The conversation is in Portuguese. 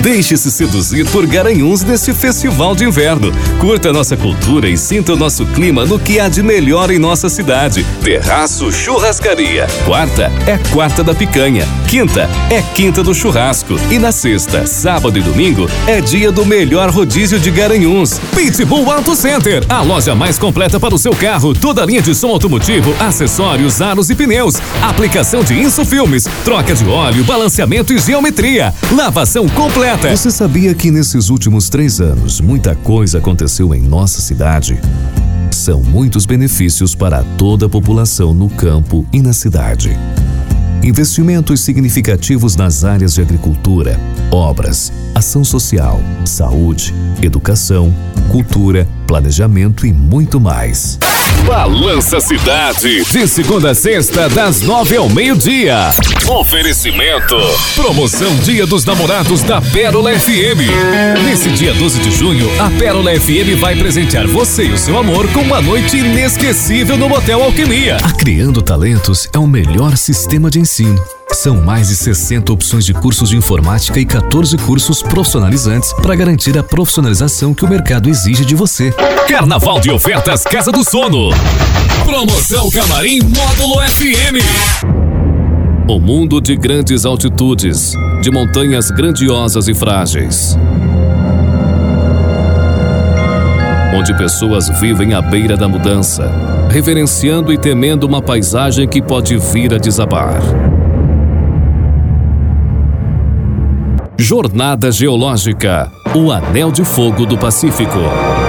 Deixe-se seduzir por Garanhuns neste festival de inverno. Curta nossa cultura e sinta o nosso clima no que há de melhor em nossa cidade. Terraço Churrascaria. Quarta é quarta da picanha. Quinta é quinta do churrasco. E na sexta, sábado e domingo é dia do melhor rodízio de Garanhuns. Pitbull Auto Center, a loja mais completa para o seu carro. Toda a linha de som automotivo, acessórios, aros e pneus. Aplicação de insufilmes, troca de óleo, balanceamento e geometria. Lavação completa. Você sabia que nesses últimos 3 anos muita coisa aconteceu em nossa cidade? São muitos benefícios para toda a população no campo e na cidade. Investimentos significativos nas áreas de agricultura, obras, ação social, saúde, educação, cultura, planejamento e muito mais. Balança Cidade, de segunda a sexta, das 9 ao meio-dia. Oferecimento. Promoção Dia dos Namorados da Pérola FM. Nesse dia 12 de junho, a Pérola FM vai presentear você e o seu amor com uma noite inesquecível no Motel Alquimia. A Criando Talentos é o melhor sistema de ensino. São mais de 60 opções de cursos de informática e 14 cursos profissionalizantes para garantir a profissionalização que o mercado exige de você. Carnaval de Ofertas Casa do Sono. Promoção Camarim Módulo FM. O mundo de grandes altitudes, de montanhas grandiosas e frágeis, onde pessoas vivem à beira da mudança, reverenciando e temendo uma paisagem que pode vir a desabar. Jornada Geológica, o Anel de Fogo do Pacífico.